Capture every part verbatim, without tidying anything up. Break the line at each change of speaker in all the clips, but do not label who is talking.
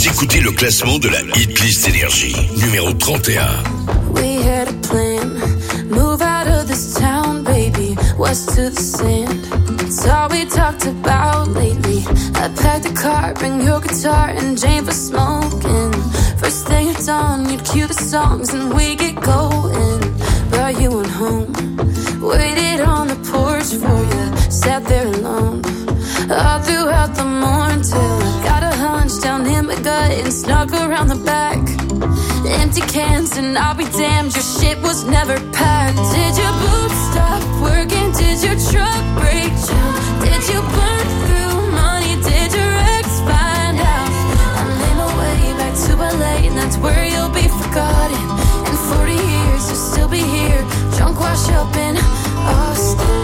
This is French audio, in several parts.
écoutez le classement de la Hit List Énergie, numéro trente et un.
We had a plan, move out of this town, baby, west to the sand. It's all we talked about lately. I packed the car, bring your guitar, and Jane for smoking. First thing at dawn, you'd cue the songs and we get going. But you went home, waited on the porch for you, sat there alone. All throughout the morning till I got a hunch down in my gut and snuck around the back. Empty cans and I'll be damned, your shit was never packed. Did your boots stop working? Did your truck break down? Did you burn through money? Did your ex find out? I made my way back to L A and that's where you'll be forgotten. In forty years you'll still be here, drunk wash up in Austin.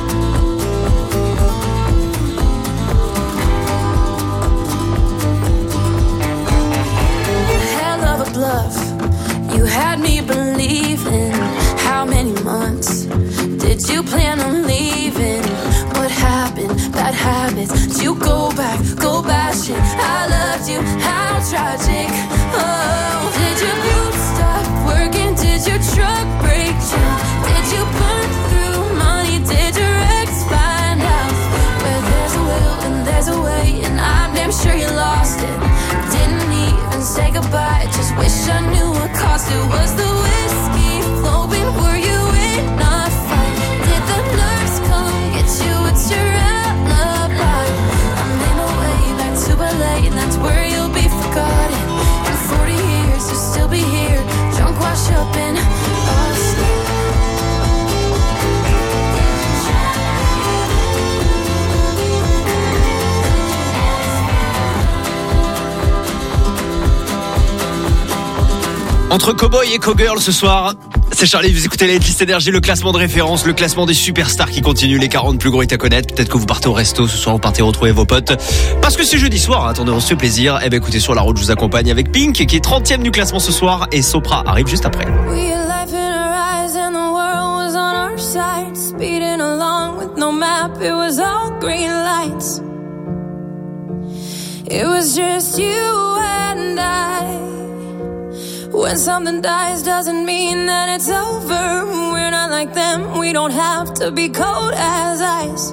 Bluff. You had me believing. How many months did you plan on leaving? What happened? Bad habits. Did you go back? Go bashing. I loved you. How tragic. Oh, did your boots stop working? Did your truck break down? Did you burn through money? Did your ex find out? Where there's a will and there's a way, and I'm damn sure you lost it. Didn't even say goodbye, just wish I knew what caused it. Was the whiskey flowing? Were you in a fight? Did the nurse come get you? It's your alibi. I made my way back to L A and that's where you'll be forgotten. In forty years you'll still be here, drunk wash up in Austin.
Entre Cowboy et Cowgirl ce soir, c'est Charlie, vous écoutez la Hit List Énergie, le classement de référence, le classement des superstars qui continuent, les quarante plus gros hits à connaître. Peut-être que vous partez au resto ce soir, vous partez retrouver vos potes. Parce que c'est jeudi soir, attendez, on se fait plaisir. Eh ben écoutez, sur la route, je vous accompagne avec Pink, qui est trentième du classement ce soir, et Sopra arrive juste après.
It was just you and I. When something dies doesn't mean that it's over. We're not like them, we don't have to be cold as ice.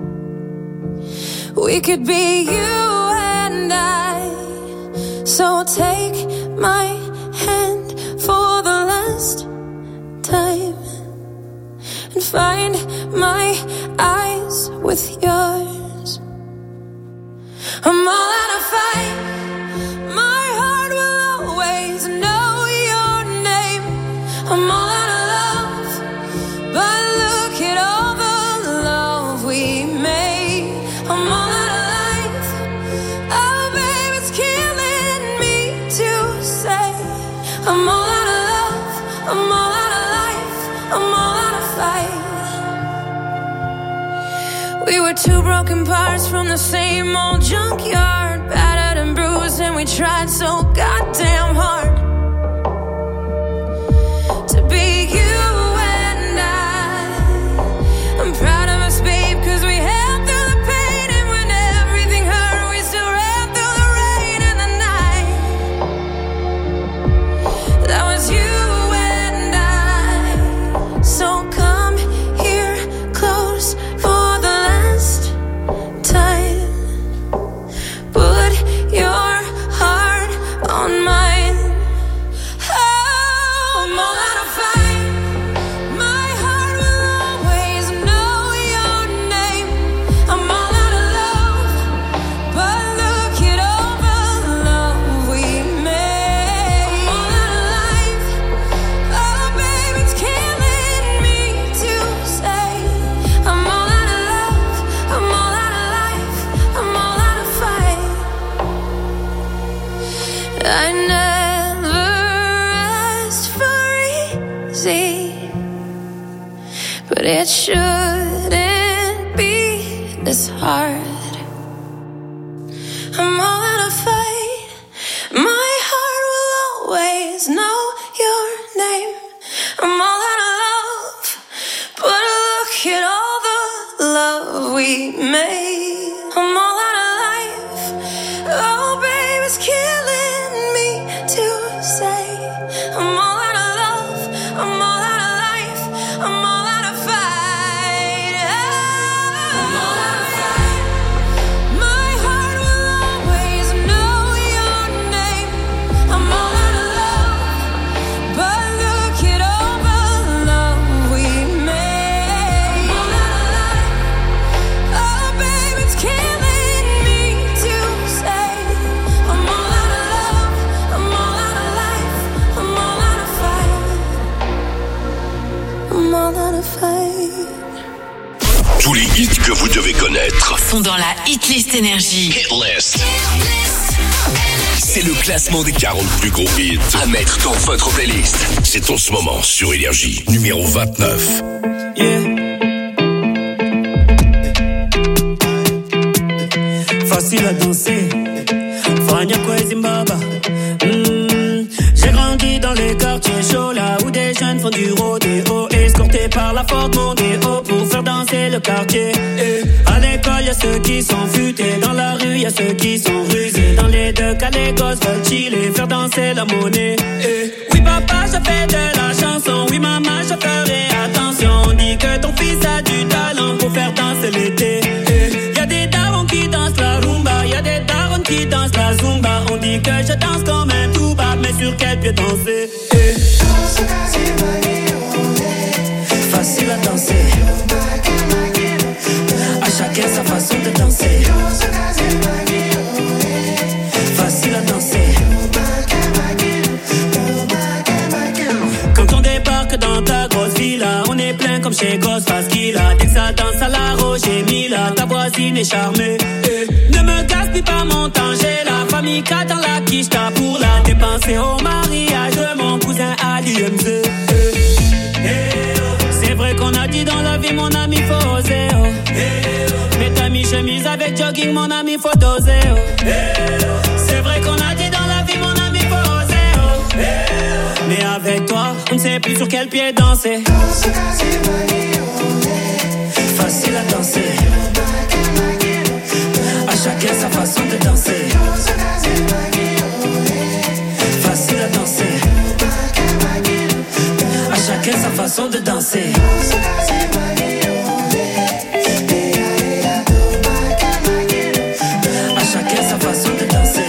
We could be you and I. So take my hand for the last time and find my eyes with yours. I'm all out of fight. My heart will always know your name. I'm all out of love, but look at all the love we made. I'm all out of life. Oh, babe, it's killing me to say. I'm all out of love. I'm all out of life. I'm all out of fight. We were two broken parts from the same old junkyard, battered and bruised, and we tried so goddamn hard to be you and I. I'm proud of us, babe, cause we held through the pain, and when everything hurt, we still ran through the rain and the night. That was you and I. So come here close for the last time. Put your heart on mine. Oh, I'm all out of fight. My heart will always know your name. I'm all out of love, but look at all the love we made. I'm all out of life. Oh, babe, it's killing me to say. I'm all out of love. I'm all out of life. I'm all out of fight. I never asked for easy, but it shouldn't be this hard. I'm all out of fight. My heart will always know your name. I'm all out of love, but look at all the love we made. I'm all out of life. Oh, babe, it's killing
sont dans la Hitlist Énergie.
Hitlist. C'est le classement des quarante plus gros hits à mettre dans votre playlist. C'est en ce moment sur Énergie, numéro vingt-neuf.
Yeah. Facile à danser. Fania Zimbabwe. Mm. J'ai grandi dans les quartiers chauds, là où des jeunes font du rodéo, escortés par la Ford Mondeo pour faire danser le quartier. Et à l'école, y'a ceux qui sont futés, dans la rue, y'a ceux qui sont rusés. Dans les deux cas, les gosses veulent chiller, faire danser la monnaie. Et oui, papa, je fais de la chanson. Oui, maman, je ferai attention. On dit que ton fils a du talent pour faire danser l'été. Et y'a des darons qui dansent la rumba, y'a des darons qui dansent la zumba. On dit que je danse comme un tuba, mais sur quel pied danser? Et facile à danser. À chacun sa façon de danser. Facile à danser. Quand on débarque dans ta grosse villa, on est plein comme chez Ghostface Killah. Dès que ça danse à la Roger Mila, ta voisine est charmée. Et ne me gaspille pas mon temps, j'ai la famille K dans la quiche, t'as pour la dépenser au mariage de mon cousin Ali M Z. C'est vrai qu'on a dit dans la vie, mon ami, faut oser, oh. Mais t'as mis chemise avec jogging, mon ami, faut doser, oh. C'est vrai qu'on a dit dans la vie, mon ami, faut oser, oh. Mais avec toi, on ne sait plus sur quel pied danser. Facile à danser. À chacun sa façon de danser. Facile à danser. À chacun sa façon de danser. À chacun sa façon de danser.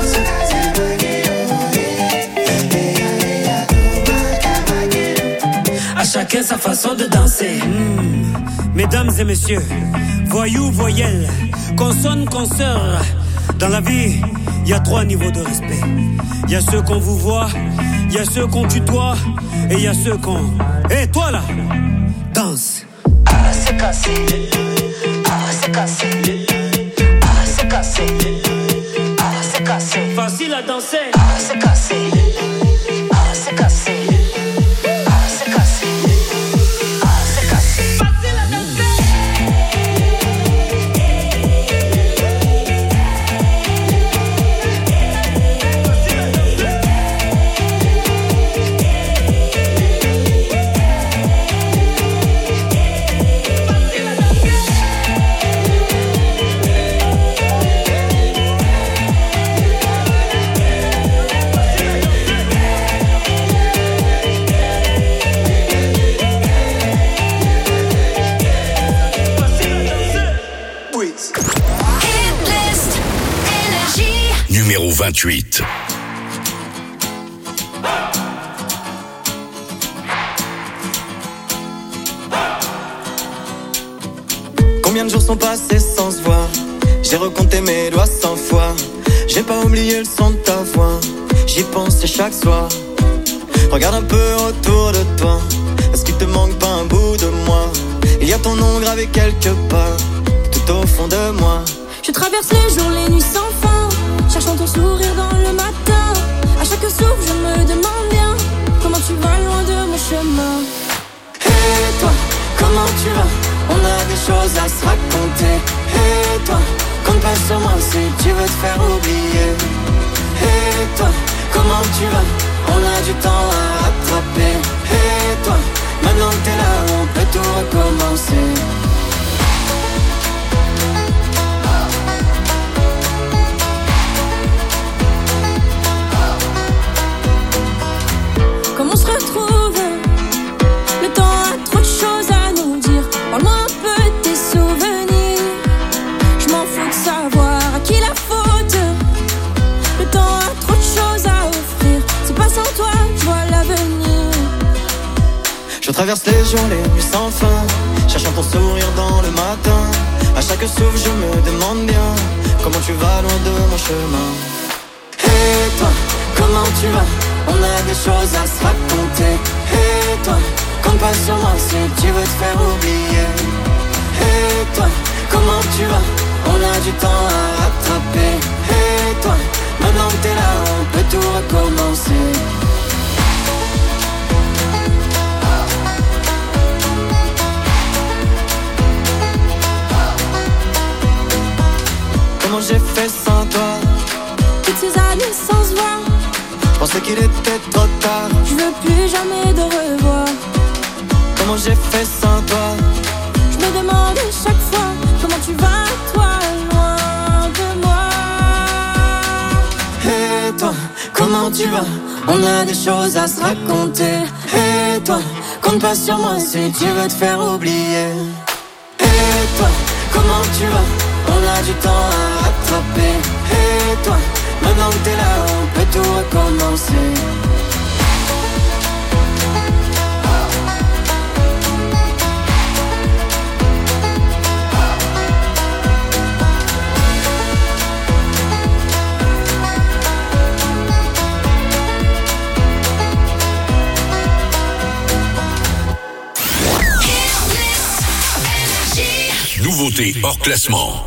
À chacun sa façon de danser. Mmh. Mesdames et messieurs, voyous, voyelles, consonnes, consoeurs. Dans la vie, il y a trois niveaux de respect. Il y a ceux qu'on vous voit, il y a ceux qu'on tutoie, et il y a ceux qu'on... Hé, hey, toi là, danse.
Ah, c'est cassé. Ah, c'est cassé. Ah, c'est cassé. Ah, c'est cassé.
Facile à danser.
Ah, c'est cassé. Ah, c'est cassé. Ah, c'est cassé. Ah, c'est cassé.
Facile à danser.
Numéro vingt-huit.
Combien de jours sont passés sans se voir? J'ai recompté mes doigts cent fois. J'ai pas oublié le son de ta voix. J'y pensais chaque soir. Regarde un peu autour de toi. Est-ce qu'il te manque pas un bout de moi? Il y a ton nom gravé quelque part, tout au fond de moi.
Je traverse les jours, les nuits sans fin, cherchant ton sourire dans le matin. À chaque souffle, je me demande bien comment tu vas loin de mon chemin.
Et toi, comment tu vas? On a des choses à se raconter. Et toi, compte pas sur moi si tu veux te faire oublier. Et toi, comment tu vas? On a du temps à rattraper. Et toi, maintenant que t'es là, on peut tout recommencer.
Comme on se retrouve, le temps a trop de choses à nous dire. Parle-moi un peu de tes souvenirs. Je m'en fous de savoir à qui la faute. Le temps a trop de choses à offrir. C'est pas sans toi, je vois l'avenir.
Je traverse les jours, les nuits sans fin, cherchant ton sourire dans le matin. À chaque souffle, je me demande bien comment tu vas loin de mon chemin. Et toi, comment tu vas? On a des choses à se raconter. Et toi, compte pas sur moi si tu veux te faire oublier. Et toi, comment tu vas? on a du temps à rattraper. Et toi, maintenant que t'es là, on peut tout recommencer. Comment j'ai fait sans toi?
Toutes ces années sans se voir,
je pensais qu'il était trop tard.
je veux plus jamais de revoir.
Comment j'ai fait sans toi?
Je me demande chaque fois comment tu vas, toi, loin de moi.
Et toi, comment tu vas? On a des choses à se raconter. Et toi, compte pas sur moi si tu veux te faire oublier. Et toi, comment tu vas? On a du temps à rattraper. Et toi, maintenant que t'es là, on peut tout recommencer.
Nouveauté hors classement.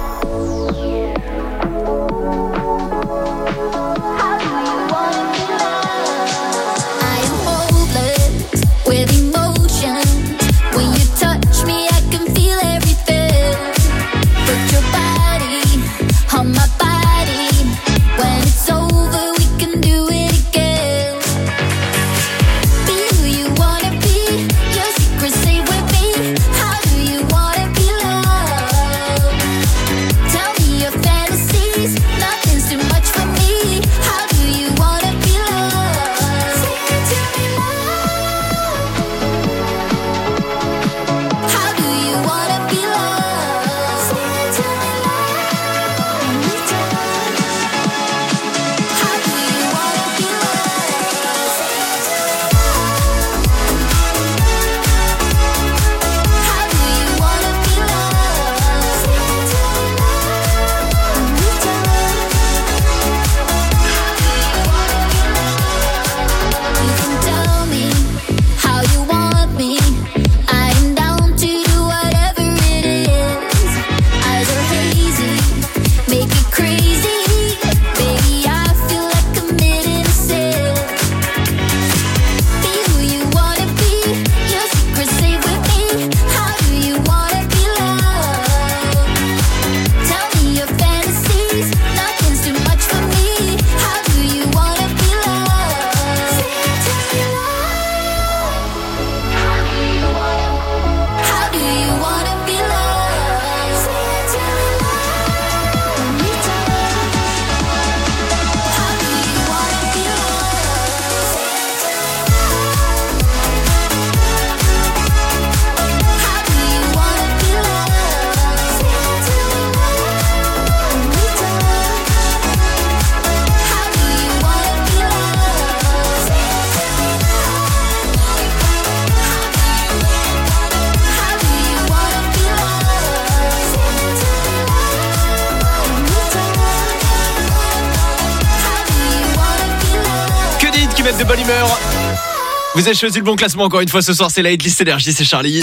De bonne humeur. Vous avez choisi le bon classement encore une fois ce soir, c'est la Hitlist Énergie, c'est Charlie.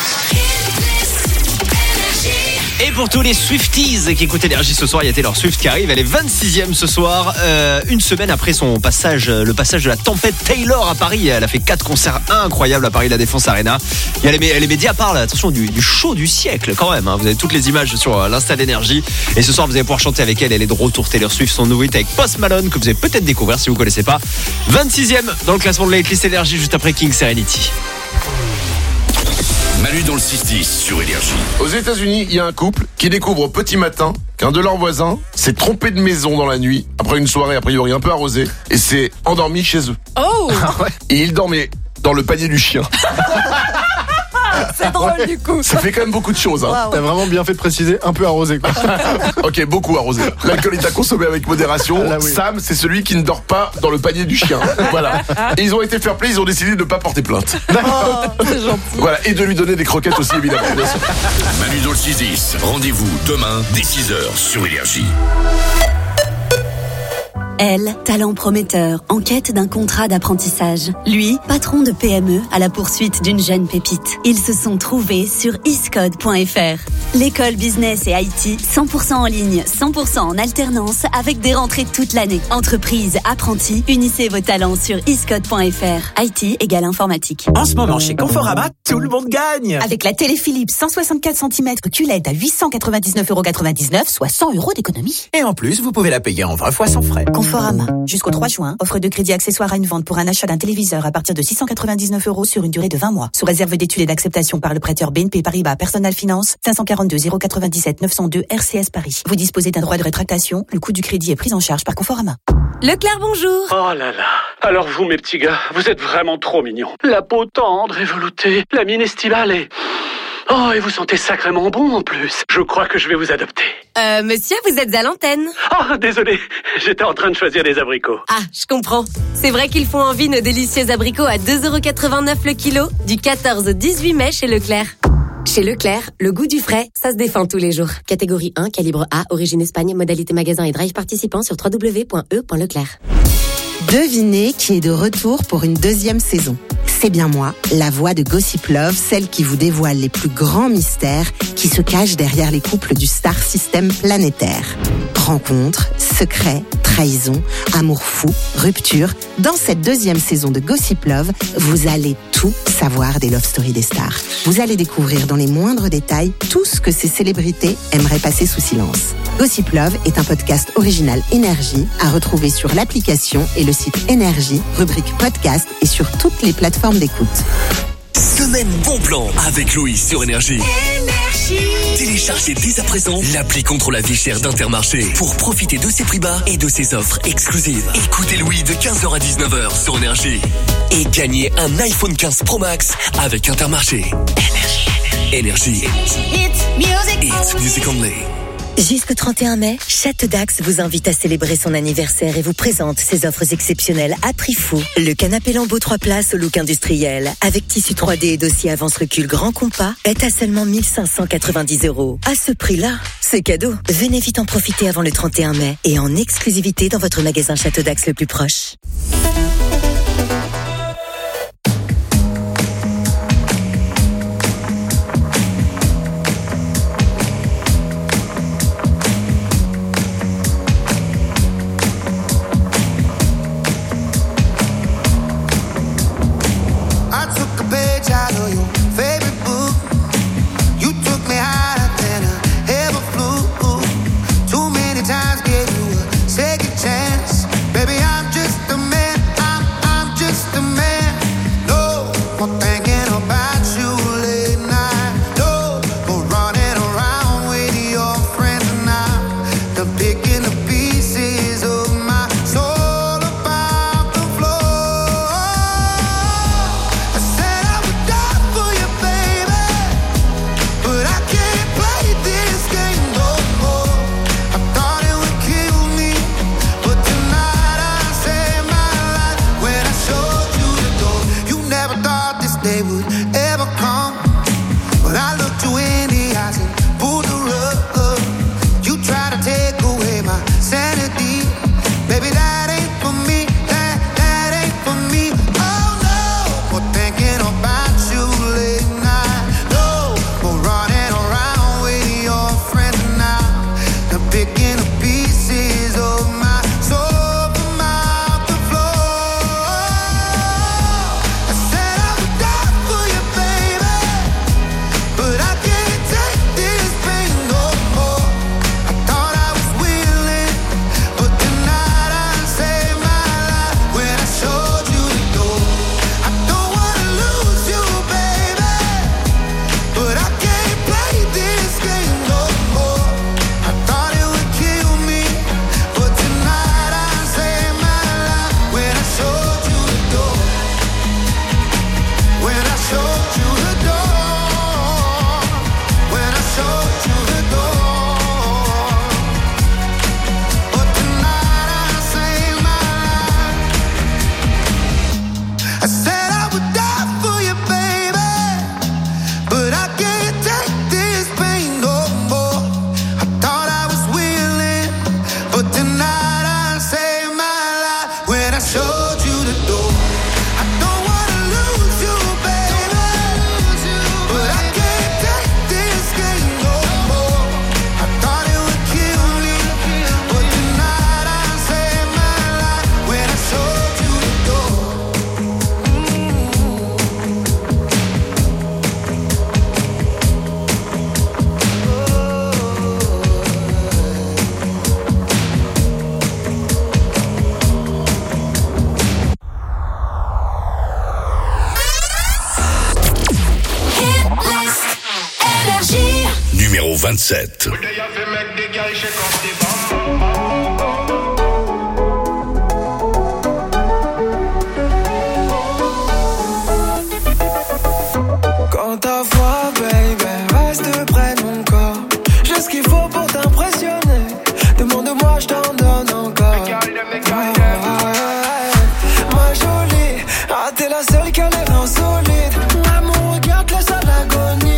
Et pour tous les Swifties qui écoutent Énergie ce soir, il y a Taylor Swift qui arrive, elle est vingt-sixième ce soir, euh, une semaine après son passage, le passage de la tempête Taylor à Paris. Elle a fait quatre concerts incroyables à Paris, la Défense Arena. Il y a les, les médias parlent, attention, du, du show du siècle quand même, hein. Vous avez toutes les images sur euh, l'Insta d'Énergie. Et ce soir, vous allez pouvoir chanter avec elle. Elle est de retour, Taylor Swift, son nouveau hit avec Post Malone que vous allez peut-être découvrir si vous ne connaissez pas. vingt-sixième dans le classement de la Hitlist Énergie, juste après King Serenity.
Manu dans le six dix sur Énergie.
Aux États-Unis, il y a un couple qui découvre au petit matin qu'un de leurs voisins s'est trompé de maison dans la nuit après une soirée a priori un peu arrosée et s'est endormi chez eux.
Oh.
Et il dormait dans le panier du chien.
C'est drôle, ouais. Du coup.
Ça fait quand même beaucoup de choses, hein.
Wow.
T'as vraiment bien fait de préciser, un peu arrosé, quoi.
Ok, beaucoup arrosé. L'alcool est à consommer avec modération.
Là, oui.
Sam, c'est celui qui ne dort pas dans le panier du chien. Voilà. Et ils ont été fair play, ils ont décidé de ne pas porter plainte.
Oh, c'est gentil.
Voilà, et de lui donner des croquettes aussi, évidemment. Bien sûr.
Manu dans le six dix. Rendez-vous demain dès six heures sur Énergie.
Elle, talent prometteur, en quête d'un contrat d'apprentissage. Lui, patron de P M E à la poursuite d'une jeune pépite. Ils se sont trouvés sur iscode point f r. L'école business et I T, cent pour cent en ligne, cent pour cent en alternance, avec des rentrées toute l'année. Entreprise, apprentis, unissez vos talents sur iscode point f r. I T égale informatique.
En ce moment, chez Conforama, tout le monde gagne.
Avec la télé Philips cent soixante-quatre centimètres Q L E D à huit cent quatre-vingt-dix-neuf euros quatre-vingt-dix-neuf, soit cent euros d'économie.
Et en plus, vous pouvez la payer en vingt fois sans frais.
Conforama. Jusqu'au trois juin, offre de crédit accessoire à une vente pour un achat d'un téléviseur à partir de six cent quatre-vingt-dix-neuf euros sur une durée de vingt mois. Sous réserve d'études et d'acceptation par le prêteur B N P Paribas Personal Finance, cinq cent quarante-deux zéro quatre-vingt-dix-sept neuf cent deux R C S Paris. Vous disposez d'un droit de rétractation. Le coût du crédit est pris en charge par Conforama.
Leclerc, bonjour.
Oh là là. Alors vous, mes petits gars, vous êtes vraiment trop mignons. La peau tendre et veloutée, la mine estivale et... Oh, et vous sentez sacrément bon en plus. Je crois que je vais vous adopter.
Euh, monsieur, vous êtes à l'antenne.
Oh, désolé, j'étais en train de choisir des abricots.
Ah, je comprends. C'est vrai qu'ils font envie nos délicieux abricots à deux euros quatre-vingt-neuf le kilo, du quatorze au dix-huit mai chez Leclerc. Chez Leclerc, le goût du frais, ça se défend tous les jours. Catégorie un, calibre A, origine Espagne, modalité magasin et drive participant sur w w w point e point leclerc.
Devinez qui est de retour pour une deuxième saison. C'est bien moi, la voix de Gossip Love, celle qui vous dévoile les plus grands mystères qui se cachent derrière les couples du star system planétaire. Rencontres, secrets, trahison, amour fou, rupture. Dans cette deuxième saison de Gossip Love, vous allez tout savoir des love stories des stars. Vous allez découvrir dans les moindres détails tout ce que ces célébrités aimeraient passer sous silence. Gossip Love est un podcast original Énergie à retrouver sur l'application et le site Énergie, rubrique podcast et sur toutes les plateformes d'écoute.
Semaine bon plan avec Louis sur Énergie. Énergie. Téléchargez dès à présent l'appli contre la vie chère d'Intermarché pour profiter de ses prix bas et de ses offres exclusives. Écoutez Louis de quinze heures à dix-neuf heures sur Énergie et gagnez un iPhone quinze Pro Max avec Intermarché. Énergie. Énergie. It's music. It's music only.
Jusqu'au trente et un mai, Château d'Axe vous invite à célébrer son anniversaire et vous présente ses offres exceptionnelles à prix fou. Le canapé Lambeau trois places au look industriel, avec tissu trois D et dossier avance-recul grand compas, est à seulement mille cinq cent quatre-vingt-dix euros. À ce prix-là, c'est cadeau. Venez vite en profiter avant le trente et un mai et en exclusivité dans votre magasin Château d'Axe le plus proche.
Times gave you a second chance. Baby, I'm just a showed you the door. I don't wanna lose you, baby, but I can't take this game no more. I thought it would kill me, but tonight I saved my life when I showed you the door.
Numéro vingt-sept.
Quand ta voix, baby, reste près de mon corps. J'ai ce qu'il faut pour t'impressionner. Demande-moi, je t'en donne encore. Ma jolie, ah t'es la seule qui a l'air insolite. Ah, mon regard te laisse à l'agonie.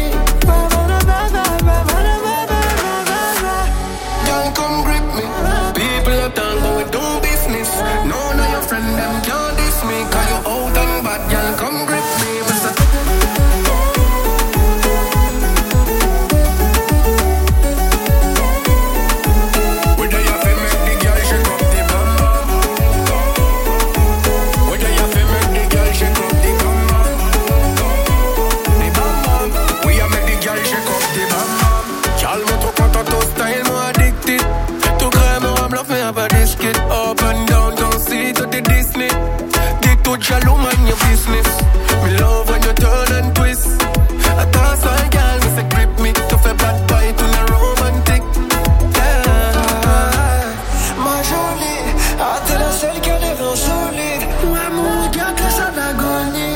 Girl, come grip me. People are done, but we do business. None of your friends, them can't diss me. Cause you out and bad, girl, come grip me. Up and down, don't see to the Disney. Dick to jaloux, mind your business. Me love when you turn and twist. I toss my girl, me say grip me. To fais bad boy, to the romantic. Yeah. Ma jolie, ah t'es la seule qui a l'air insolite. Ouais, mon regard te laisse à l'agonie.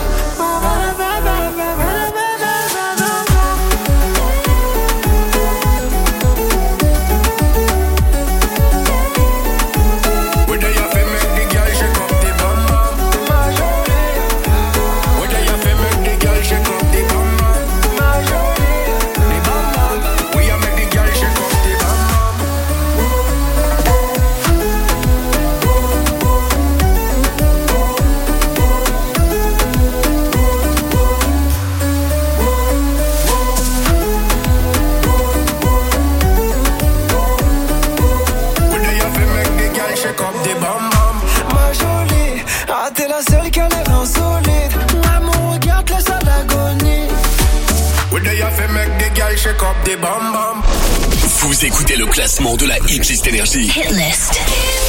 Vous écoutez le classement de la Hitlist Énergie.
Hitlist.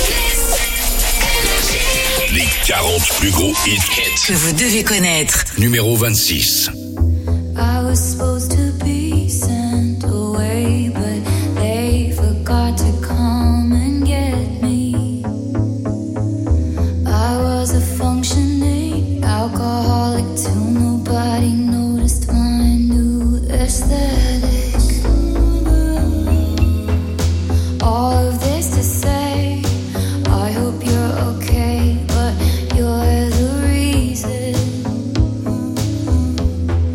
Les quarante plus gros hits
que vous devez connaître.
Numéro vingt-six.
I was supposed to be sent away, but they forgot to come and get me. I was a functioning alcoholic till nobody noticed my new aesthetic. All of this to say, I hope you're okay, but you're the reason.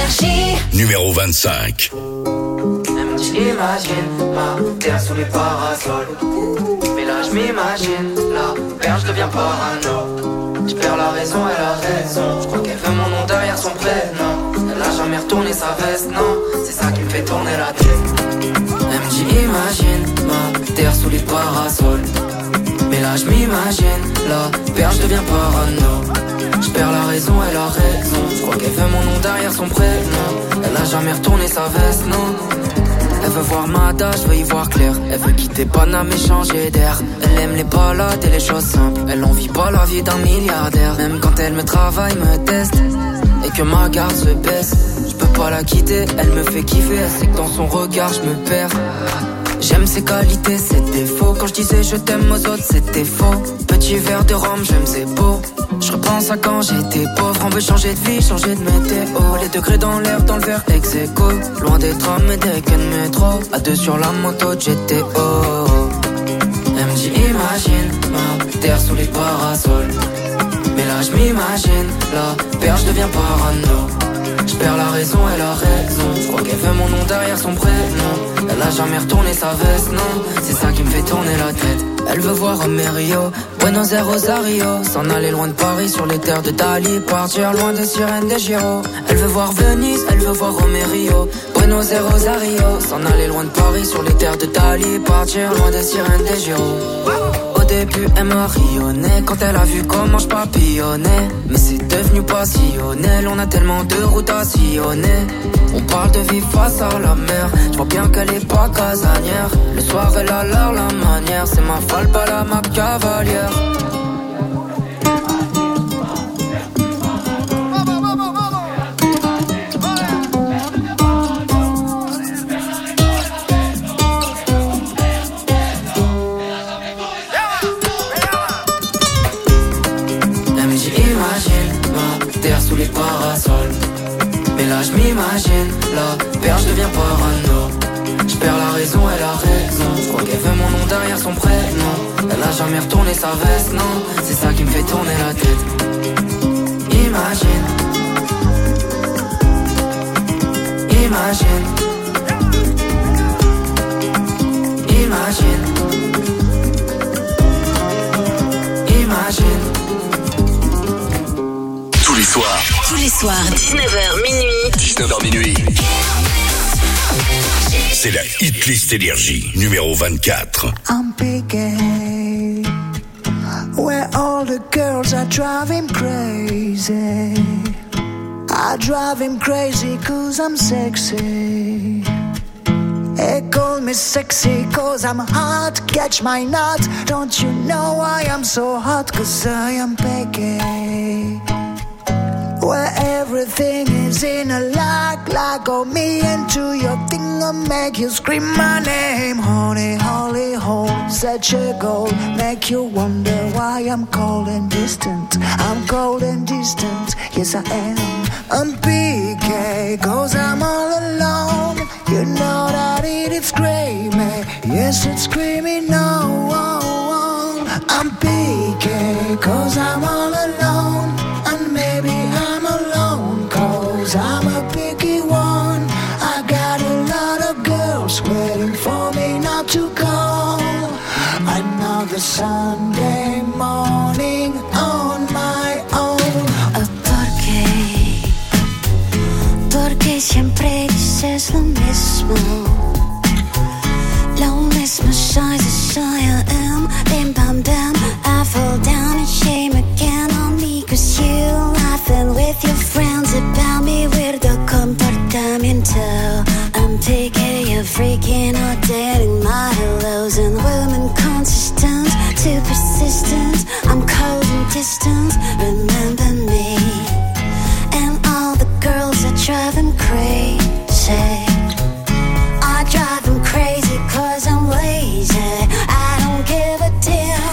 Énergie.
Numéro vingt-cinq.
J'imagine ma terre sous les parasols. Mais là je m'imagine la perche devient parano. Je perds la raison et la raison. Je crois qu'elle veut mon nom derrière son prénom. Elle a jamais retourné sa veste, non. C'est ça qui me fait tourner la tête. Elle me dit imagine ma terre sous les parasols. Mais là je m'imagine la perche devient parano. Je perds la raison et la raison. Je crois qu'elle veut mon nom derrière son prénom. Elle a jamais retourné sa veste, non. Elle veut voir Mada, je veux y voir clair. Elle veut quitter Paname et changer d'air. Elle aime les balades et les choses simples. Elle envie pas la vie d'un milliardaire. Même quand elle me travaille, me teste et que ma garde se baisse, je peux pas la quitter, elle me fait kiffer. Elle sait que dans son regard je me perds. J'aime ses qualités, ses défauts. Quand je disais je t'aime aux autres, c'était faux. Petit verre de rhum, j'aime c'est beau. Je repense à quand j'étais pauvre. On veut changer de vie, changer de météo. Les degrés dans l'air, dans le verre ex aequo. Loin des trams et des quais de métro. À deux sur la moto de G T O. Elle me dit imagine ma terre sous les parasols. Mais là je m'imagine la perche devient parano. Je perds la raison et la raison. Je crois qu'elle veut mon nom derrière son prénom. Elle a jamais retourné sa veste, non. C'est ça qui me fait tourner la tête. Elle veut voir Rio, Buenos Aires, Rosario. S'en aller loin de Paris sur les terres de Dali. Partir loin des sirènes des Giro. Elle veut voir Venise, elle veut voir Rio, Buenos Aires, Rosario. S'en aller loin de Paris sur les terres de Dali. Partir loin des sirènes des Giro. Au début elle m'a rayonné quand elle a vu comment je papillonnais. Mais c'est devenu passionnel, on a tellement de routes à sillonner. On parle de vivre face à la mer. Je vois bien qu'elle est pas casanière. Le soir elle a l'air la manière. C'est ma falbala, ma cavalière. Sous les parasols. Mais là je m'imagine la perche devient parano. Je perds la raison et la raison. Je crois qu'elle veut mon nom derrière son prénom. Elle a jamais retourné sa veste, non. C'est ça qui me fait tourner la tête. Imagine. Imagine. Imagine. Imagine.
Tous les soirs.
Tous les soirs, dix-neuf heures minuit.
dix-neuf heures minuit.
C'est la Hitlist Énergie, numéro vingt-quatre.
I'm picky, where all the girls are driving crazy. I drive him crazy cause I'm sexy. They call me sexy cause I'm hot, catch my nut. Don't you know why I'm so hot? Cause I am picky, where everything is in a lock. Lock on me into your thing, I'll make you scream my name. Honey, holy hole, such a goal. Make you wonder why I'm cold and distant. I'm cold and distant, yes I am. I'm P K, cause I'm all alone. You know that it is screaming, yes it's screaming no. I'm P K, cause I'm all alone. And maybe I'm alone, cause I'm a picky one. I got a lot of girls waiting for me not to go. Another Sunday morning on my own.
¿Por qué? Porque siempre dices lo mismo. Lo mismo, shy as shy I am. Bim bam bam, I fall down in shame again on me. Cause you laughing with your friends about me. Weirdo comportamiento. I'm picky, you're freaking out, dating my hellos. And women consistent, too persistent. I'm cold and distant, remember me. And all the girls are driving crazy. I drive them crazy cause I'm lazy. I don't give a damn.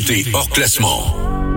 écoutez hors classement.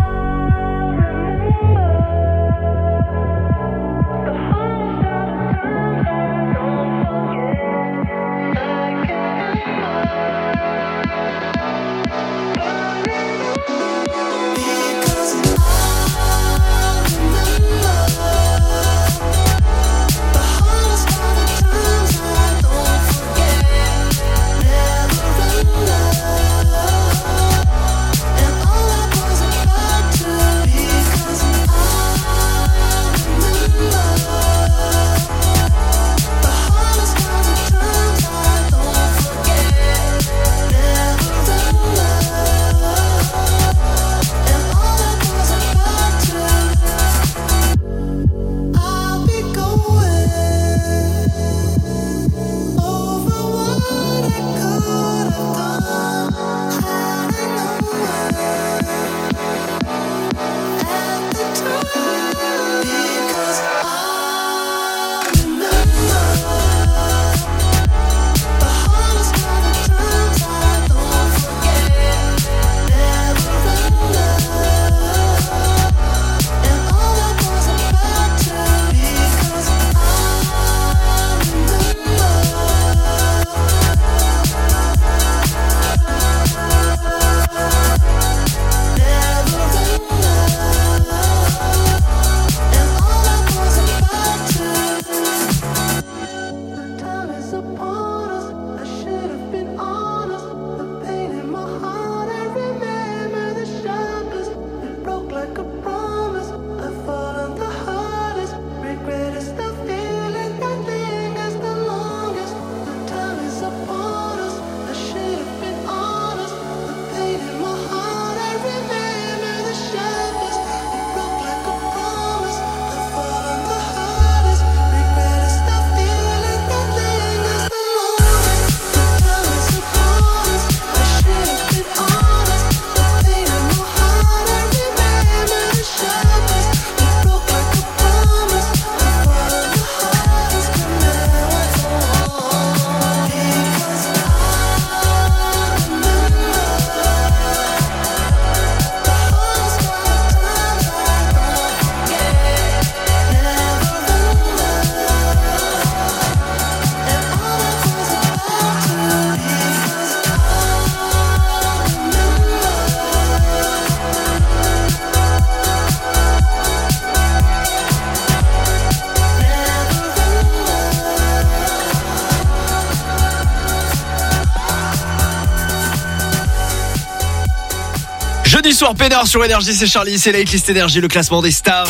Jeudi soir, Pénard sur Énergie, c'est Charlie, c'est la hitlist Énergie, le classement des stars.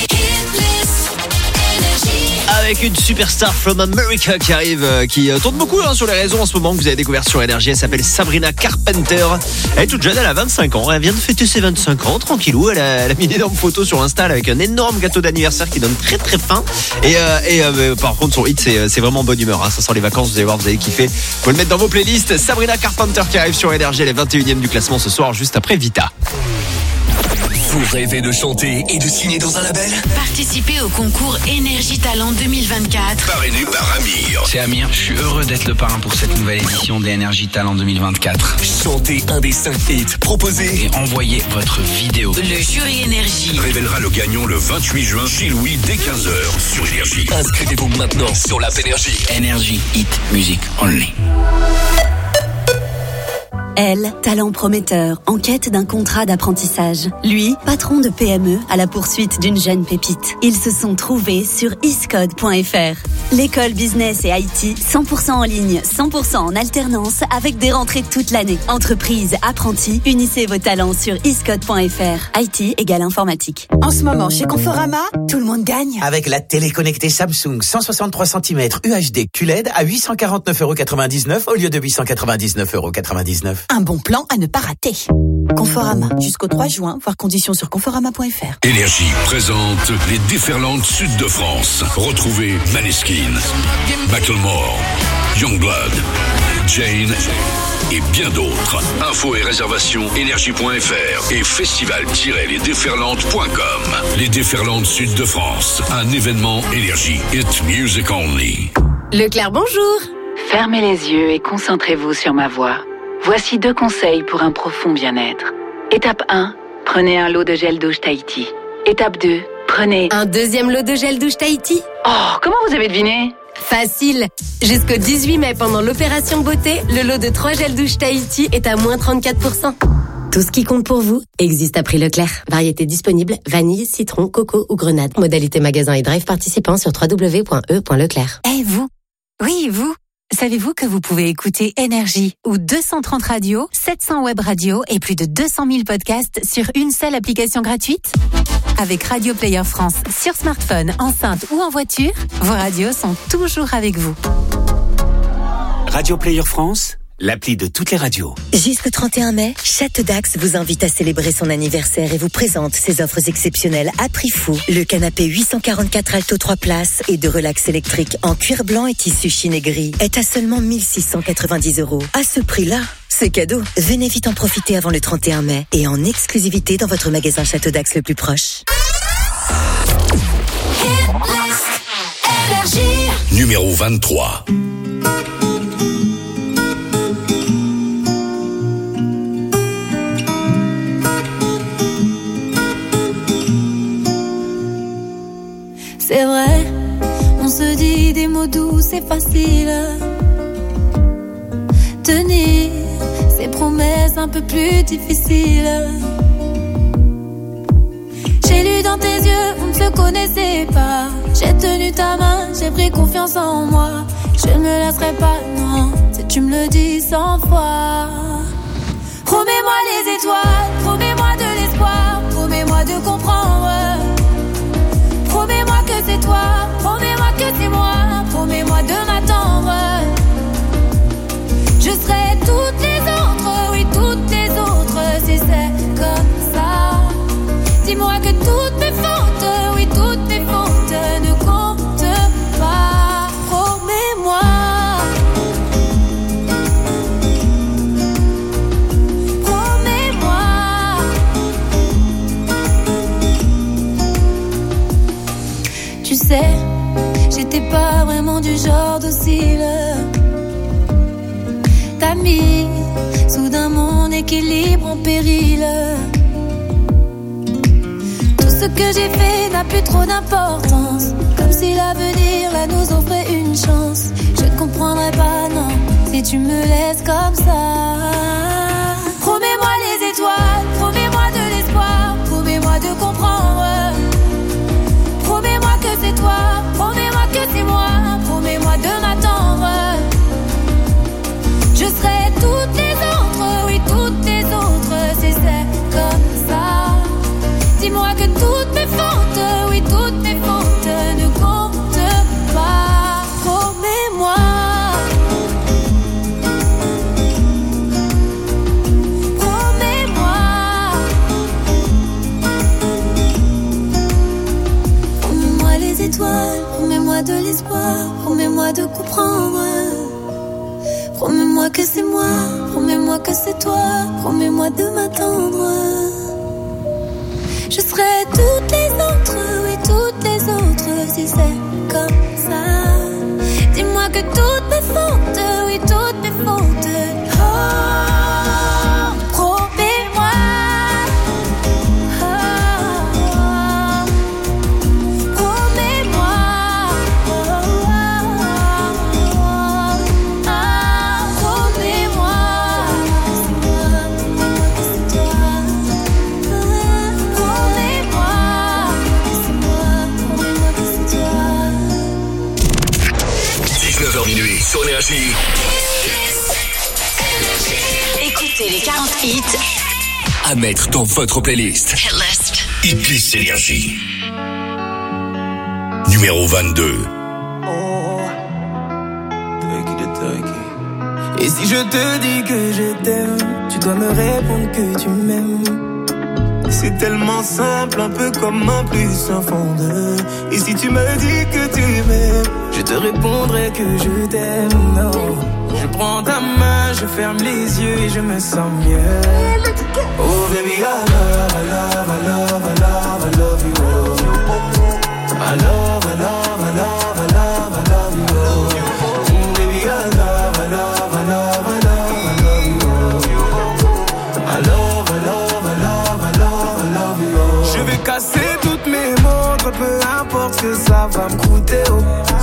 Avec une superstar from America qui arrive, euh, qui euh, tourne beaucoup hein, sur les réseaux en ce moment, que vous avez découvert sur Énergie. Elle s'appelle Sabrina Carpenter. Elle est toute jeune, elle a vingt-cinq ans. Elle vient de fêter ses vingt-cinq ans, tranquillou. Elle a, elle a mis une énorme photo sur Insta avec un énorme gâteau d'anniversaire qui donne très très faim. Et, euh, et euh, par contre, son hit, c'est, c'est vraiment bonne humeur. Hein. Ça sent les vacances, vous allez voir, vous allez kiffer. Vous pouvez le mettre dans vos playlists. Sabrina Carpenter qui arrive sur Énergie. Elle est vingt et unième du classement ce soir, juste après Vita.
Vous rêvez de chanter et de signer dans un label?
Participez au concours Énergie Talent deux mille vingt-quatre.
Parrainé par Amir.
C'est Amir, je suis heureux d'être le parrain pour cette nouvelle édition d'Énergie Talent deux mille vingt-quatre.
Chantez un des cinq hits proposés
et envoyez votre vidéo.
Le jury Énergie
révélera le gagnant le vingt-huit juin chez Louis dès quinze heures sur Énergie.
Inscrivez-vous maintenant sur l'app Énergie.
Énergie, hit, music only.
Elle, talent prometteur, en quête d'un contrat d'apprentissage. Lui, patron de P M E, à la poursuite d'une jeune pépite. Ils se sont trouvés sur iscode point f r. L'école business et I T, cent pour cent en ligne, cent pour cent en alternance, avec des rentrées toute l'année. Entreprise, apprentis, unissez vos talents sur iscode point f r. I T égale informatique.
En ce moment, chez Conforama, tout le monde gagne.
Avec la télé connectée Samsung cent soixante-trois centimètres U H D Q L E D à huit cent quarante-neuf euros quatre-vingt-dix-neuf au lieu de huit cent quatre-vingt-dix-neuf euros quatre-vingt-dix-neuf.
Un bon plan à ne pas rater. Conforama, jusqu'au trois juin, voir conditions sur conforama point f r.
Énergie présente les déferlantes Sud de France. Retrouvez Maneskin, Macklemore, Youngblood, Jane et bien d'autres. Infos et réservations énergie point f r et festival tiret les déferlantes point com. Les déferlantes Sud de France, un événement Énergie. It's music only.
Leclerc, bonjour.
Fermez les yeux et concentrez-vous sur ma voix. Voici deux conseils pour un profond bien-être.
Étape un, prenez un lot de gel douche Tahiti. Étape deux, prenez...
Un deuxième lot de gel douche Tahiti.
Oh, comment vous avez deviné ?
Facile. Jusqu'au dix-huit mai, pendant l'opération beauté, le lot de trois gels douche Tahiti est à moins trente-quatre pour cent. Tout ce qui compte pour vous existe à prix Leclerc. Variété disponible, vanille, citron, coco ou grenade. Modalité magasin et drive participant sur w w w point e point leclerc.
Eh vous ? Oui, vous ? Savez-vous que vous pouvez écouter Énergie ou deux cent trente radios, sept cents web radios et plus de deux cent mille podcasts sur une seule application gratuite ? Avec Radio Player France sur smartphone, enceinte ou en voiture, vos radios sont toujours avec vous.
Radio Player France, l'appli de toutes les radios.
Jusqu'au trente et un mai, Château d'Axe vous invite à célébrer son anniversaire et vous présente ses offres exceptionnelles à prix fou. Le canapé huit cent quarante-quatre Alto trois places et de relax électrique en cuir blanc et tissu chine et gris est à seulement mille six cent quatre-vingt-dix euros. À ce prix-là, c'est cadeau. Venez vite en profiter avant le trente et un mai et en exclusivité dans votre magasin Château d'Axe le plus proche.
Numéro vingt-trois.
C'est vrai, on se dit des mots doux, c'est facile. Tenir ces promesses un peu plus difficiles. J'ai lu dans tes yeux, on ne se connaissait pas. J'ai tenu ta main, j'ai pris confiance en moi. Je ne me laisserai pas, non, si tu me le dis cent fois. Promets-moi les étoiles, promets-moi de l'espoir, promets-moi de comprendre. Promets-moi que c'est toi, promets-moi que c'est moi, promets-moi de m'attendre. Je serai toutes les autres, oui toutes les autres, si c'est comme ça. Dis-moi que toutes mes fautes, oui toutes mes fautes ne comptent pas. Promets-moi. Promets-moi. Tu sais, j'étais pas vraiment du genre docile. T'as mis soudain mon équilibre en péril. Tout ce que j'ai fait n'a plus trop d'importance. Comme si l'avenir là nous offrait une chance. Je ne comprendrai pas, non, si tu me laisses comme ça. Promets-moi les étoiles, promets-moi de l'espoir, promets-moi de comprendre. Promets-moi que c'est toi, promets-moi que c'est moi, promets-moi de m'attendre. Je serai toutes les autres, oui toutes les autres, si c'est comme ça. Dis-moi que toutes mes fautes, oui toutes mes fautes ne comptent pas. Promets-moi. Promets-moi. Promets-moi les étoiles, promets-moi de l'espoir, promets-moi de comprendre. Promets-moi que c'est moi, promets-moi que c'est toi, promets-moi de m'attendre. Je serai toutes les autres, oui toutes les autres, si c'est comme ça. Dis-moi que toutes mes fautes, oui toutes mes fautes. Oh, promets-moi. Oh, promets-moi. Oh, oh, oh, promets-moi. C'est toi, promets-moi que c'est toi. Promets-moi que c'est toi.
dix-neuf heures minuit sur Énergie.
Écoutez les quarante hits
À mettre dans votre playlist.
Hitlist.
Hitlist Énergie. Numéro vingt-deux.
Et si je te dis que je t'aime, tu dois me répondre que tu m'aimes. C'est tellement simple, un peu comme un plus un fond de. Et si tu me dis que tu m'aimes, je te répondrai que je t'aime. Non, je prends ta main, je ferme les yeux et je me sens mieux. Oh baby, I love, I love, I love, I love, I love you. I love, I love, I love, I love, I love you. Mm, baby, I love, I love, I love, I love, I love you. I love, I love, I love. que ça va me coûter, oh.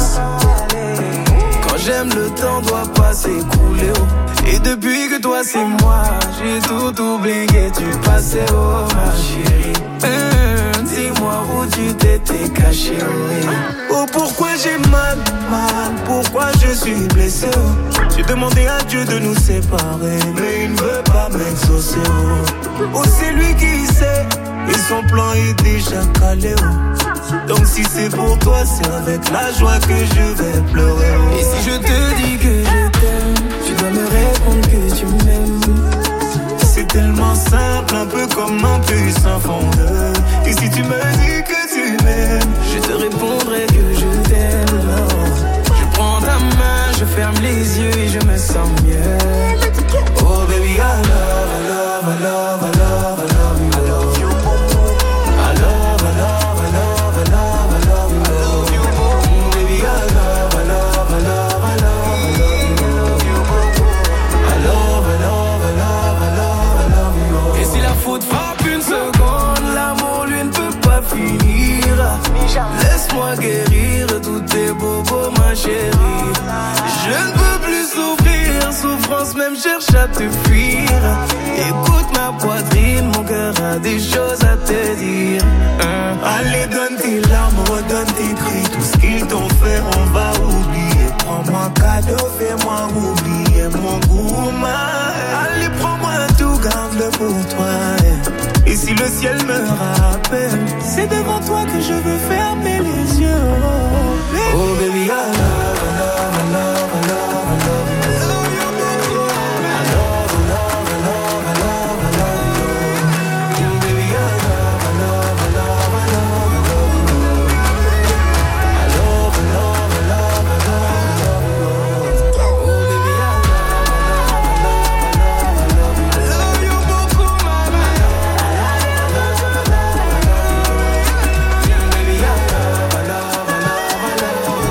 Quand j'aime, le temps doit pas s'écouler, oh. Et depuis que toi c'est moi, j'ai tout oublié du passé, oh ma chérie. Hum, dis-moi où tu t'étais caché, oh. Oh, pourquoi j'ai mal, mal, pourquoi je suis blessé, oh. J'ai demandé à Dieu de nous séparer, mais il ne veut pas m'exaucer, oh. Oh, c'est lui qui sait, et son plan est déjà calé, oh. Donc si c'est pour toi, c'est avec la joie que je vais pleurer, oh. Et si je te dis que je t'aime, tu dois me répondre que tu m'aimes. C'est tellement simple, un peu comme un puissant fondeur. Et si tu me dis que tu m'aimes, je te répondrai que je t'aime. Je prends ta main, je ferme les yeux et je me sens mieux. Oh baby, I love, I love, I love, I love, I love you. I love you. I love, I love, I love, I love, I love you. I love you. Mm, baby, I love, I love, I love, I love, I love you. I love you. I love, I love, I love, I love, I love you. Et si la faute frappe une seconde, l'amour lui ne peut pas finir. Laisse-moi guérir tous tes bobos, ma chérie. Je ne peux plus souffrir, souffrance même cherche à te fuir. Écoute ma poitrine, mon cœur a des choses à te dire. hein. Allez, donne tes larmes, redonne tes cris. Tout ce qu'ils t'ont fait, on va oublier. Prends-moi cadeau, fais-moi oublier mon goût, ma. Allez, prends-moi tout, garde-le pour toi. eh. Et si le ciel me rappelle, c'est devant toi que je veux fermer les yeux. Oh, baby, oh, baby I love, I love, I love, I love, I love you. I love, I love, I love, I love, I love you. Mm, baby, I love, I love, I love, I love, I love you. I love, I love, I love, I love, I love you. Oh, baby, I love, I love, I love, I love, I love you. I love you beaucoup, mama. I love, I love, I love, I love you. Mm, baby, I love, I love, I love, I love you.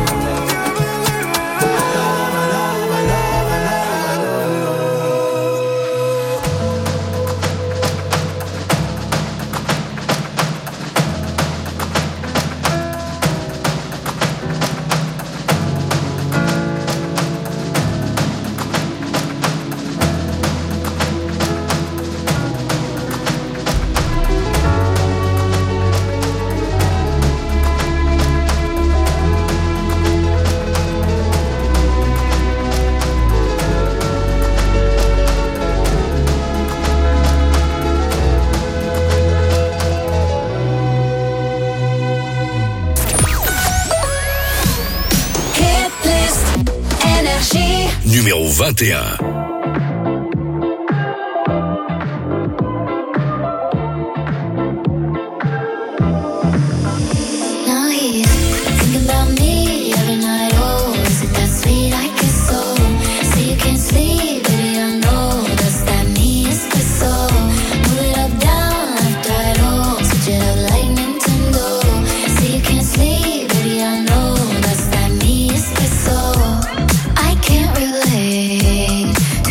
Numéro vingt et un.
Now he's thinking about me every night. Oh, is it that sweet I kiss so? Say you can't sleep, baby, I know. Does that mean it's so? Move it up, down, left, right, oh. Switch it up like Nintendo. Say you can't sleep, baby, I know. Does that mean it's so? I can't relate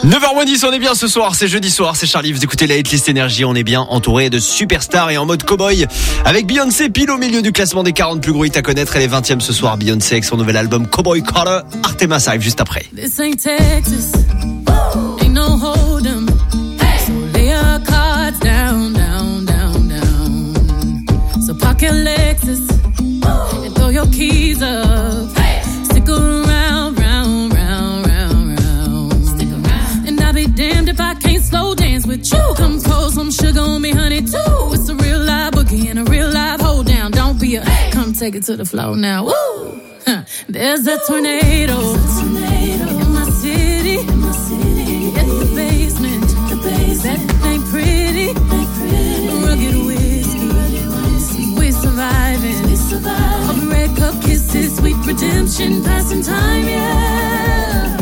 neuf heures moins dix, on est bien ce soir, c'est jeudi soir, c'est Charlie, vous écoutez la Hitlist Énergie, on est bien entouré de superstars et en mode cowboy avec Beyoncé pile au milieu du classement des quarante plus gros hits à connaître. Elle est vingtième ce soir, Beyoncé avec son nouvel album Cowboy Carter. Artemis arrive juste après.
This ain't Texas, ain't no hold 'em. So lay your cards down, down, down, down. So park your Lexus and throw your keys up. Stick around, round, round, round, round. Stick around. And I'll be damned if I can't slow dance with you. Come pour some sugar on me, honey, too. It's a real live boogie and a real live hold down. Don't be a, come take it to the floor now. Woo! Huh. There's a tornado, in my city, in my city. At the basement, the basement. That ain't pretty, ain't pretty. Rugged whiskey, we surviving. We surviving. All the red cup kisses, sweet redemption, passing time, yeah.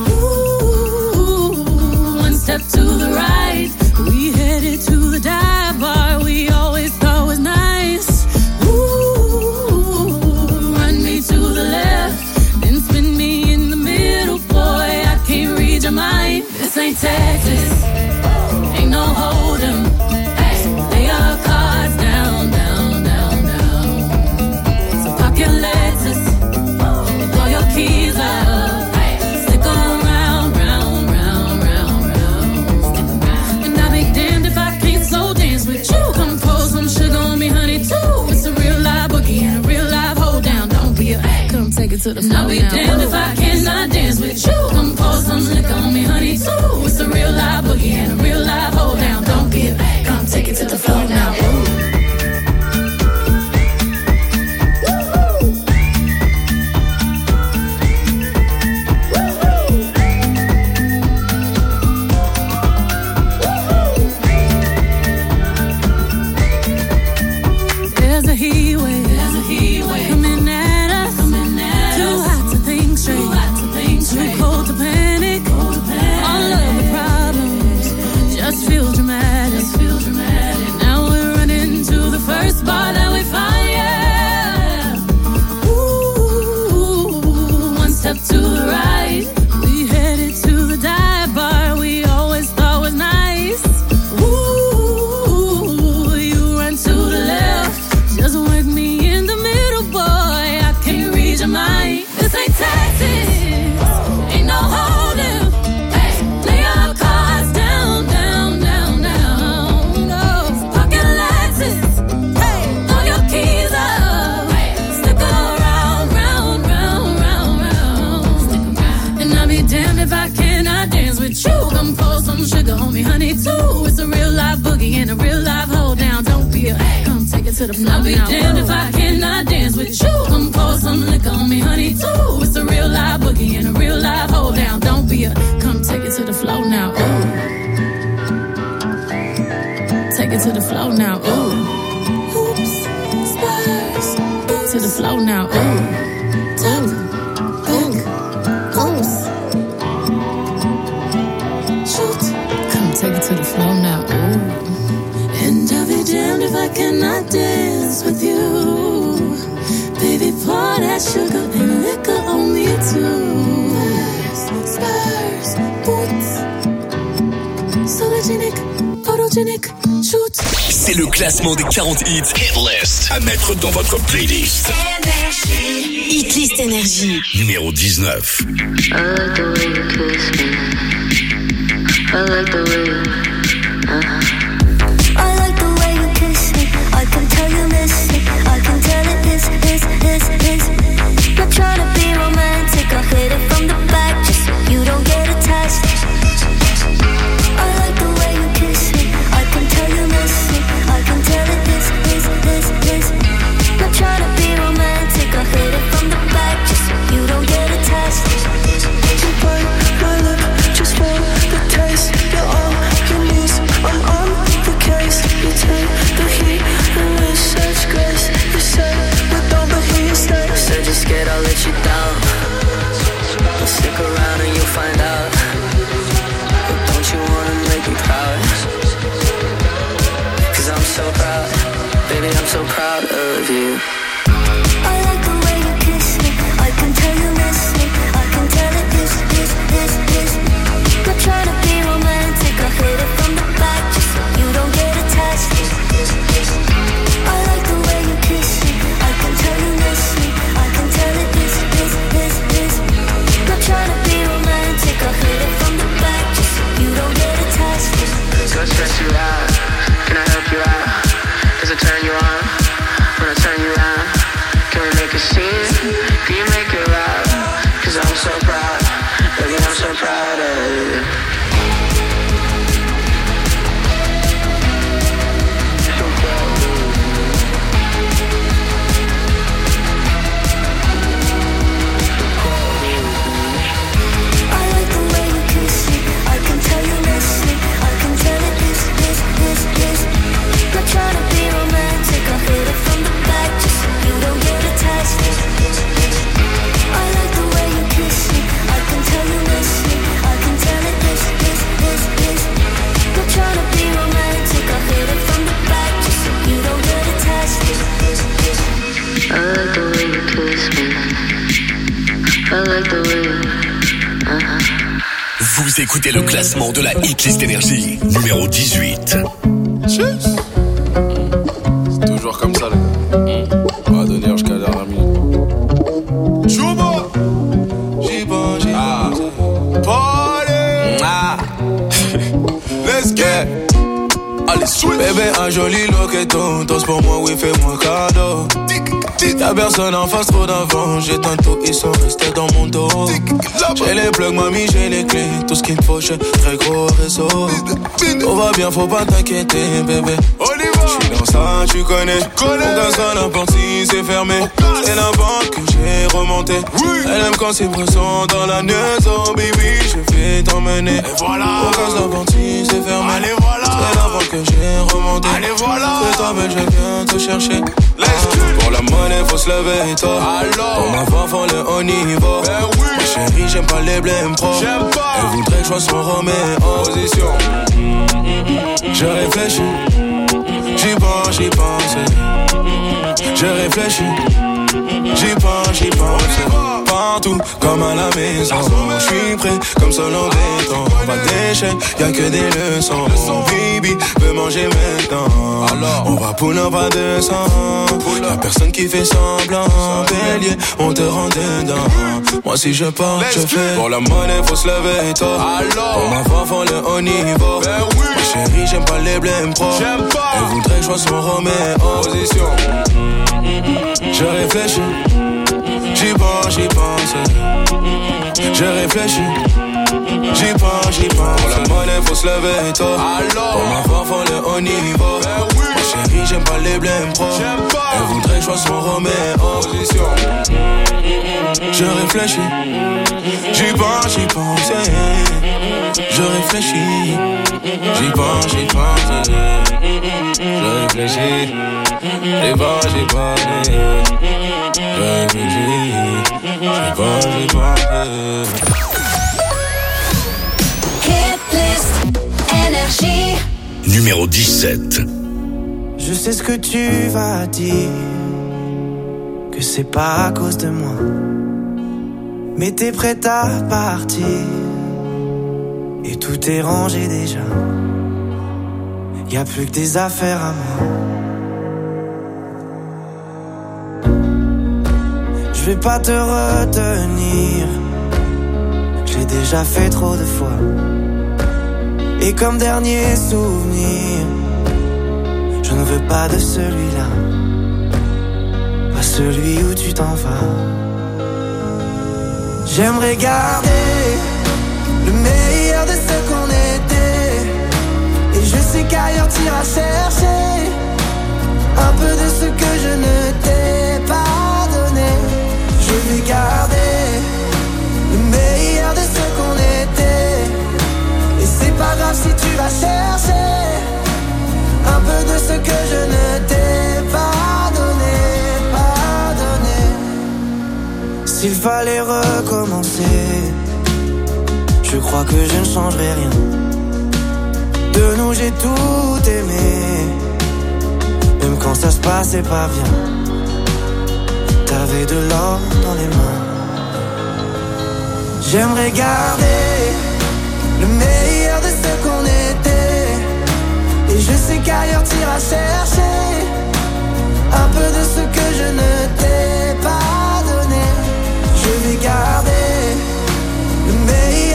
Ooh, one step to the right, we headed to the dive bar we always thought was nice. Ooh, run me to the left, then spin me in the middle, boy, I can't read your mind. This ain't Texas, ain't no hold 'em. Lay your cards down, down, down, down. So park your Lexus and throw your keys up. Stick around, round, round, round, round. And I'll be damned if I can't slow dance with you. Come pour some sugar on me, honey, too. It's a real live boogie and a real live hold down. Don't be a, come take it to the floor. I'll be damned if I cannot dance with you. Come pour some liquor on me, honey, too. It's a real live boogie and a real live hold down. Don't be a, come take it to the floor now. There's a heat wave, there's a heat wave coming at us, coming at us. Too hot to think straight, too hot to think straight. Too cold to panic, cold to panic. All of the problems just feel dramatic, just feel dramatic. Now we're running to the first bar that we find, yeah. Ooh, one step to the right, we headed to the dive bar we always thought was nice. Ooh, you run to the left, just work me in the middle, boy, I can't read your mind. This ain't Texas, ain't no hold 'em. Lay your cards down, down, down, down. No, park your Lexus, hey, throw your keys up. Stick around, round, round, round, round. Stick around. And I'll be damned if I cannot dance with you. Come pour some sugar on me, honey, too. It's a real live boogie and a real live hold down. Don't be a, come take it to the floor. I'll be damned if I cannot dance with you. Come pour some liquor on me, honey, too. It's a real live boogie and a real live hold down. Don't be a, come take it to the floor now. Ooh. Take it to the floor now. Ooh. Hoops, spurs, to the floor now. Ooh. Top, hook, close. Shoot, come take it to the floor now. Ooh. And I'll be damned if I cannot dance with you. Baby, pour that sugar and liquor on me too. Spurs, boots, sologenic, photogenic, shoot.
C'est le classement des quarante hits Hitlist à mettre dans votre playlist.
Hitlist Énergie.
Numéro dix-neuf.
I like the way you kiss me. I like the way you, uh-huh.
I like the way you kiss me. I can tell you miss me. I can tell it is, is, is, is. Not trying to be romantic. I'll hit it from the back just so you don't get attached. I like the way you kiss me. I can tell you miss me. I can tell it is, is, is, is. Not trying to be romantic. I'll hit it from the back just so you don't get attached. You bite my lip just for the taste. You're all you need. I'm on the case. You take the heat and with such grace. You say you don't, but here you stay.
Said you're scared I'll let you down. Well, stick around and you'll find out. But don't you wanna make me proud? Cause I'm so proud. Baby, I'm so proud of you.
I like the way you kiss me. I can tell you miss me. I can tell it is, is, is, is. Not trying to
Vous écoutez le classement de la Hitlist Énergie.
Numéro dix-huit.
C'est toujours comme ça, les gars. On va donner jusqu'à la dernière minute. Chouba!
J'y pense, j'y pense. Party! Ah! Let's get! Allez, switch! Bébé, un joli loqueton. Tous pour moi, oui, fais-moi cadeau. Y'a personne en face, trop d'avant. J'éteins tout, ils sont restés dans mon dos. J'ai les plugs, mamie, j'ai les clés. Tout ce qu'il me faut, j'ai très gros réseau. Tout va bien, faut pas t'inquiéter, bébé. J'suis dans ça, tu connais. On casse à la porte si c'est fermé. C'est la banque que j'ai remontée. Elle aime quand c'est pressant dans la neige. Oh baby, je vais t'emmener. On casse la porte si c'est fermé. C'est la banque que j'ai remontée. C'est toi, mais je viens te chercher. Pour la monnaie, faut se lever tôt. Pour ma voix, faut le haut niveau. Ma chérie, j'aime pas les blèmes pro. Elle voudrait que je sois son Roméo. Position. Je réfléchis. J'y pense, j'y pense. Je réfléchis. J'y pense, j'y pense. Partout, comme à la maison. J'suis prêt, comme seul en béton. Pas d'échec, y'a que des leçons. Bibi veut manger maintenant. Alors, on va pour un pas de sang. Y'a personne qui fait semblant. Bélier, on te rend dedans. Moi si je pars, je fais. Pour la monnaie, faut se lever tôt. Pour ma voix, faut le haut niveau. Ma chérie, j'aime pas les blèmes pro. Elle voudrait que je sois son Roméo. Position. Je réfléchis. J'y pense, j'y pense. Je réfléchis. J'y pense, j'y pense. Pour la monnaie, faut se lever tôt. Pour ma voix, faut le haut niveau. Ma chérie, j'aime pas les blèmes pro. Elle voudrait que je sois son Roméo. Position. Je réfléchis. J'y pense, j'y pense. Je réfléchis. J'y pense, j'y pense. Je réfléchis. J'y pense, j'y pense. Je réfléchis. J'y pense, j'y pense.
Hitlist Énergie.
Numéro dix-sept.
Je sais ce que tu vas dire, que c'est pas à cause de moi, mais t'es prête à partir, et tout est rangé déjà. Y'a plus que des affaires à moi. Je vais pas te retenir, j'ai déjà fait trop de fois. Et comme dernier souvenir, je ne veux pas de celui-là, pas celui où tu t'en vas. J'aimerais garder le meilleur de ce qu'on était, et je sais qu'ailleurs t'iras chercher un peu de ce que je ne t'ai pas donné. Je vais garder le meilleur de ce qu'on était, et c'est pas grave si tu vas chercher un peu de ce que je ne t'ai pas donné, pas donné. S'il fallait recommencer, je crois que je ne changerai rien. De nous j'ai tout aimé, même quand ça se passait pas bien. T'avais de l'or dans les mains. J'aimerais garder le meilleur de ce qu'on était, et je sais qu'ailleurs t'iras chercher un peu de ce que je ne t'ai